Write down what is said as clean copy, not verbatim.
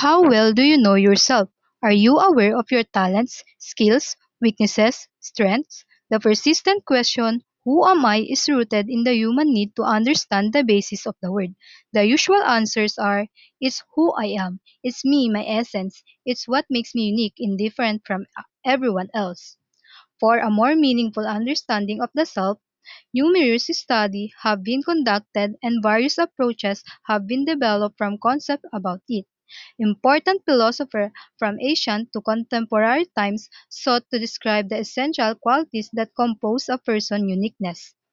How well do you know yourself? Are you aware of your talents, skills, weaknesses, strengths? The persistent question, who am I, is rooted in the human need to understand the basis of the word. The usual answers are, it's who I am, it's me, my essence, it's what makes me unique and different from everyone else. For a more meaningful understanding of the self, numerous studies have been conducted and various approaches have been developed from concepts about it. Important philosophers from ancient to contemporary times sought to describe the essential qualities that compose a person's uniqueness.